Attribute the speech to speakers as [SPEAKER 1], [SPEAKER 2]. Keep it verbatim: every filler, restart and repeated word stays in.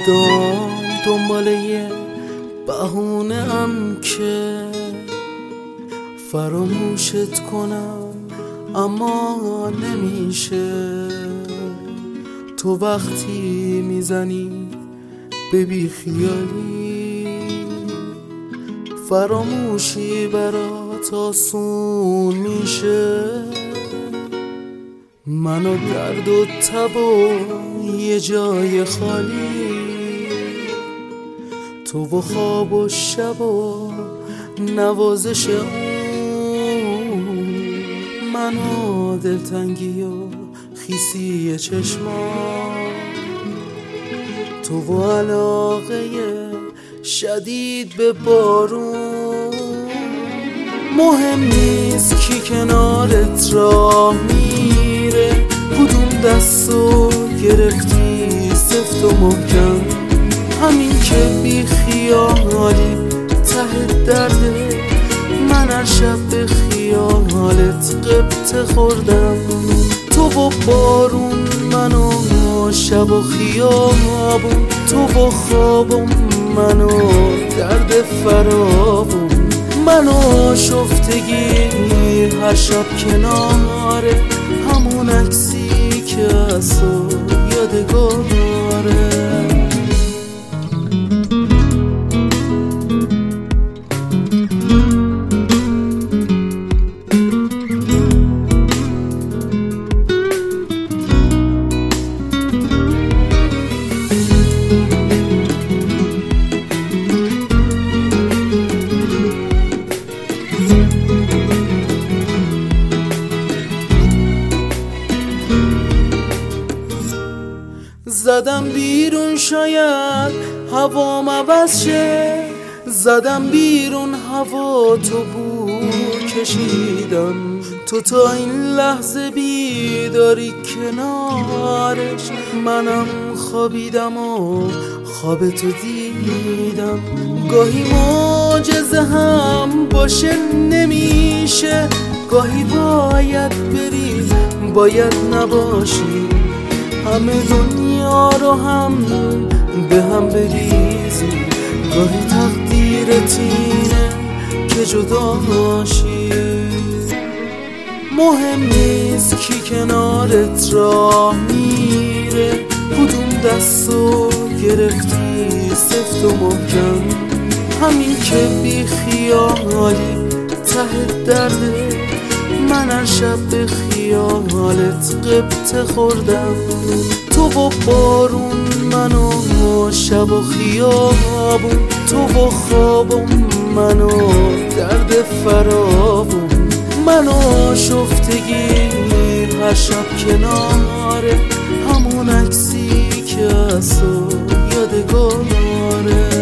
[SPEAKER 1] مدام دنبال یه بهونه ام که فراموشت کنم اما نمیشه. تو وقتی میزنی به بی خیالی فراموشی برات آسون میشه. من و درد و تب و یه جای خالی، تو و خواب و شب و نوازش اون، من و دلتنگی و خیسی چشما، تو و علاقه شدید به بارون. مهم نیست کی کنارت راه میره، کدوم دستو گرفتی سفت و محکم، همین که بی خیالی ته درده. من هر شب به خیالت قبطه خوردم، تو و بارون، من و شب و خیابون، تو و خوابم، من و درد فراوون. من و شفتگی هر شب کناره، همون عکسی که از تو یادگاره. زدم بیرون شاید هوام عوض شه، زدم بیرون هوا تو بو کشیدم، تو تا این لحظه بیداری کنارش. منم خوابیدم و خواب تو دیدم. گاهی معجزه هم باشه نمیشه، گاهی باید بری باید نباشی، همه دنیا رو هم به هم بریزی. گاهی تقدیرت اینه که جدا باشی. مهم نیست کی کنارت راه میره، کدوم دستو گرفتی سفت و محکم، همین که بی خیالی ته درده. من هر شب به خیالت قبطه خوردم، تو و بارون، من و شب و خیابون، تو و خوابم، من و درد فراوون. من و شفتگی هر شب کناره، همون عکسی که از تو یادگاره.